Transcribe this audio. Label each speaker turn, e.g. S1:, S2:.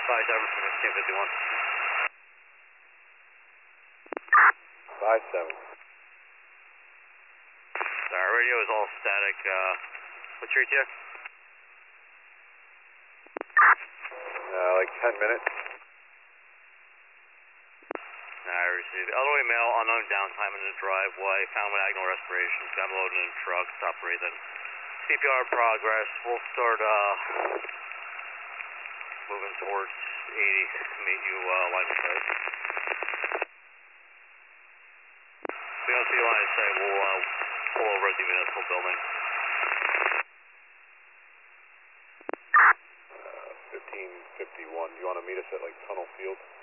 S1: 57 from 1551.
S2: 57.
S1: Our radio is all static. What's your ETA?
S2: Like 10 minutes.
S1: I received elderly male, unknown downtime in the driveway, found with agonal respiration, got loaded in the truck, stopped breathing. CPR progress, we'll start moving towards 80 to meet you line of sight. If we don't see line of sight, we'll pull over at the municipal building.
S2: 1551. Do you want to meet us at like Tunnel Field?